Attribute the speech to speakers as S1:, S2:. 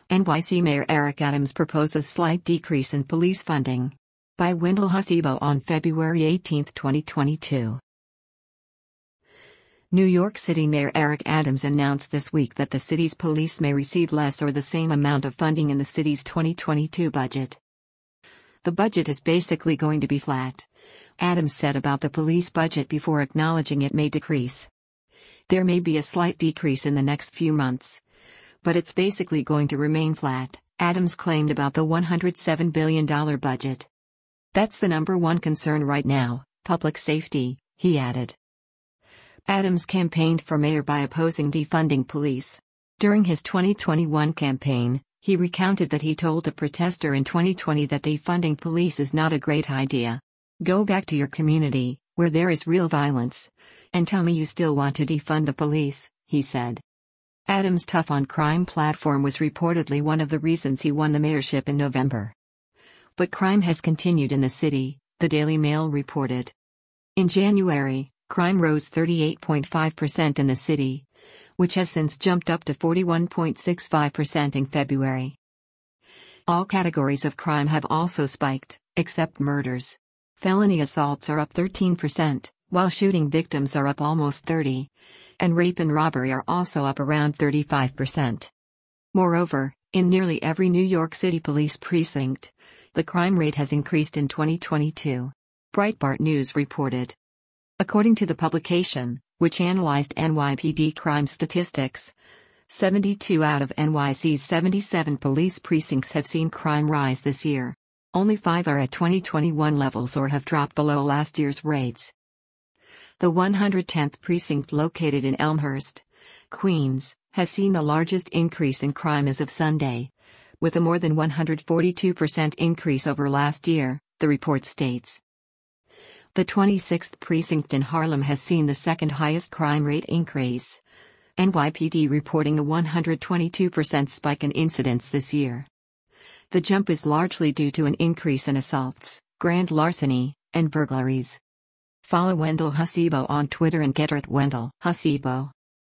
S1: NYC Mayor Eric Adams proposes slight decrease in police funding. By Wendell Hasebo on February 18, 2022. New York City Mayor Eric Adams announced this week that the city's police may receive less or the same amount of funding in the city's 2022 budget. The budget is basically going to be flat, Adams said about the police budget before acknowledging it may decrease. There may be a slight decrease in the next few months, but it's basically going to remain flat, Adams claimed about the $107 billion budget. That's the number one concern right now, public safety, he added. Adams campaigned for mayor by opposing defunding police. During his 2021 campaign, he recounted that he told a protester in 2020 that defunding police is not a great idea. Go back to your community, where there is real violence, and tell me you still want to defund the police, he said. Adams' Tough on Crime platform was reportedly one of the reasons he won the mayorship in November. But crime has continued in the city, the Daily Mail reported. In January, crime rose 38.5% in the city, which has since jumped up to 41.65% in February. All categories of crime have also spiked, except murders. Felony assaults are up 13%, while shooting victims are up almost 30%. And rape and robbery are also up around 35%. Moreover, in nearly every New York City police precinct, the crime rate has increased in 2022. Breitbart News reported. According to the publication, which analyzed NYPD crime statistics, 72 out of NYC's 77 police precincts have seen crime rise this year. Only 5 are at 2021 levels or have dropped below last year's rates. The 110th precinct located in Elmhurst, Queens, has seen the largest increase in crime as of Sunday, with a more than 142% increase over last year, the report states. The 26th precinct in Harlem has seen the second highest crime rate increase, NYPD reporting a 122% spike in incidents this year. The jump is largely due to an increase in assaults, grand larceny, and burglaries. Follow Wendell Hasebo on Twitter and Get@Wendell Hasebo.